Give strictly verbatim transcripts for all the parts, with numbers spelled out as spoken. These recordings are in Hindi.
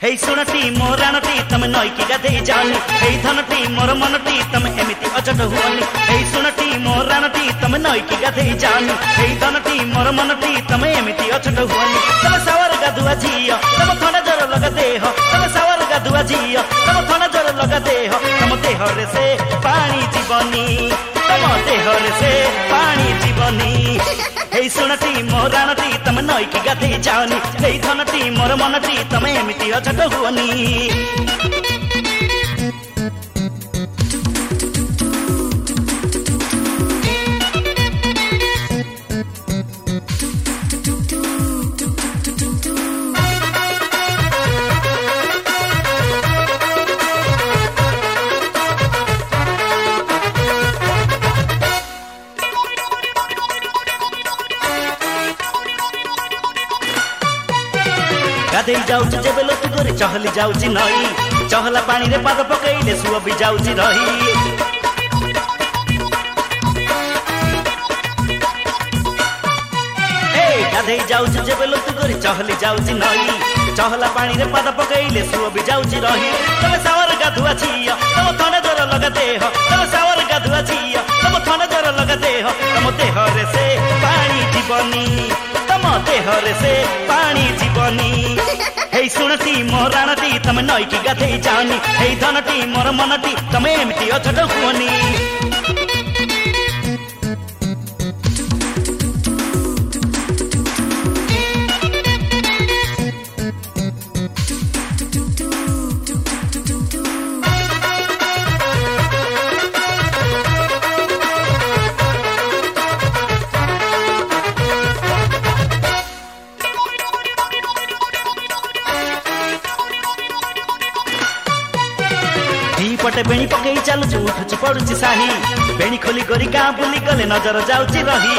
हे सुनटी मो राणटी तमे नई की गाधे जानी हे धनटी मोर मनटी तमे एमिति अजट हुअनी हे सुनटी मो राणटी तमे नई की गाधे जानी हे धनटी मोर मनटी तमे एमिति अजट हुअनी तमे सावर गाधुआ झियो तमे थंडा जर लगा देह तमे सावर गाधुआ झियो तमे थंडा जर लगा देह तम देह रे से पानी जीवनी तम देह रे से पानी जीवनी हे सुनटी मो राणटी तमे नई की गाधे जानी हे धनटी मोर मनटी तमे एमिति अजट हुअनी गाधे जाऊची जेबेलो तू गोरी चहली जाऊची नई चहला पानी रे पाद पकईले सुअ भी जाऊची रही ए गाधे जाऊची जेबेलो तू गोरी चहली जाऊची नई चहला पानी रे पाद पकईले सुअ भी जाऊची रही तमे सावर गाधुआ छियो तम थंडा जर लगा देह तमे सावर गाधुआ छियो तम थंडा जर लगा देह तम देह रे से पानी जीवनी तम देह रे से पानी जीवनी हे सुनटी मो राणटी तमे नई की गाधे जानी हे धनटी मोर मनटी तमे एमिति अजट हुअनी पटे बेणी पकई चालुची उठुची पड़ुची साही बेणी खोली गोरी गाँ बुली गले नजर जाउची रही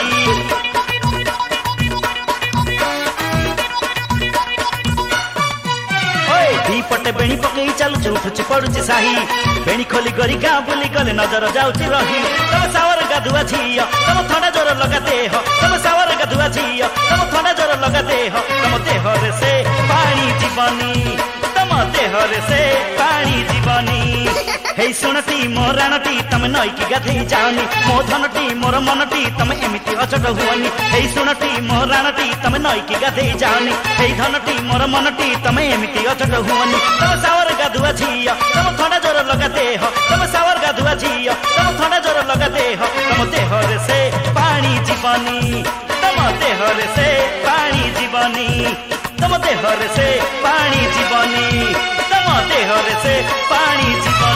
ओए दी पटे बेणी पकई चालुची उठुची पड़ुची साही बेणी खोली गोरी गाँ बुली गले नजर जाउची रही तम सावर गाधुआ झियो तम थंडा जर लगा देह तम सावर गाधुआ झियो तम थंडा जर लगा देह तम देह रे से पानी जीवनी तम देह रे से पानी जीवनी हे सुनटी मो राणटी तमे नई की गाधे जानी मो धनटी मोर मनटी तमे एमिति अजट हुअनी हे सुनटी मो राणटी तमे नई की गाधे जानी हे धनटी मोर मनटी तमे एमिति अजट हुअनी तमे सावर गाधुआ झियो तम थंडा जर लगा देह तमे सावर गाधुआ झियो तम थंडा जर लगा देह तम देह रे से पानी जीवनी तम देह रे से पानी जीवनी तम देह रे से पानी जीवनी तम देह रे से पानी जीवनी।